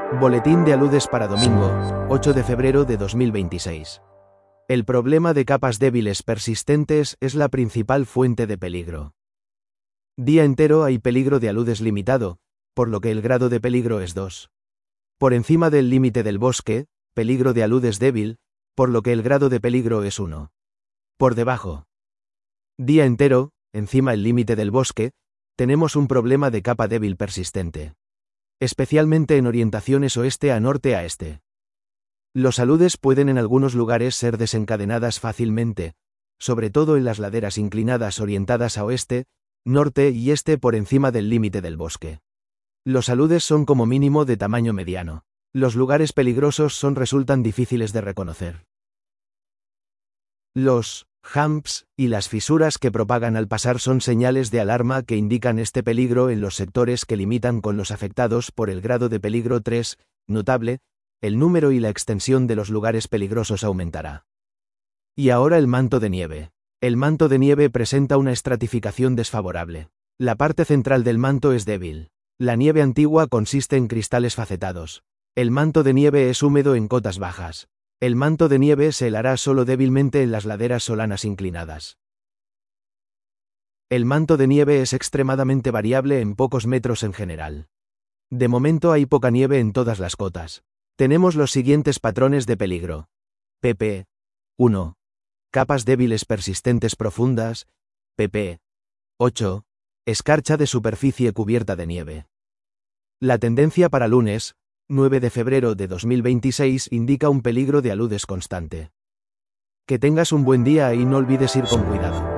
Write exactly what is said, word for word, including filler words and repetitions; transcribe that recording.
Boletín de aludes para domingo, ocho de febrero de dos mil veintiséis. El problema de capas débiles persistentes es la principal fuente de peligro. Día entero hay peligro de aludes limitado, por lo que el grado de peligro es dos. Por encima del límite del bosque, peligro de aludes débil, por lo que el grado de peligro es uno. Por debajo. Día entero, encima el límite del bosque, tenemos un problema de capa débil persistente. Especialmente en orientaciones oeste a norte a este. Los aludes pueden en algunos lugares ser desencadenadas fácilmente, sobre todo en las laderas inclinadas orientadas a oeste, norte y este por encima del límite del bosque. Los aludes son como mínimo de tamaño mediano. Los lugares peligrosos son resultan difíciles de reconocer. Los humps y las fisuras que propagan al pasar son señales de alarma que indican este peligro en los sectores que limitan con los afectados por el grado de peligro tres, notable, el número y la extensión de los lugares peligrosos aumentará. Y ahora el manto de nieve. El manto de nieve presenta una estratificación desfavorable. La parte central del manto es débil. La nieve antigua consiste en cristales facetados. El manto de nieve es húmedo en cotas bajas. El manto de nieve se helará solo débilmente en las laderas solanas inclinadas. El manto de nieve es extremadamente variable en pocos metros en general. De momento hay poca nieve en todas las cotas. Tenemos los siguientes patrones de peligro. pp. uno. Capas débiles persistentes profundas. pp. ocho. Escarcha de superficie cubierta de nieve. La tendencia para lunes, nueve de febrero de dos mil veintiséis, indica un peligro de aludes constante. Que tengas un buen día y no olvides ir con cuidado.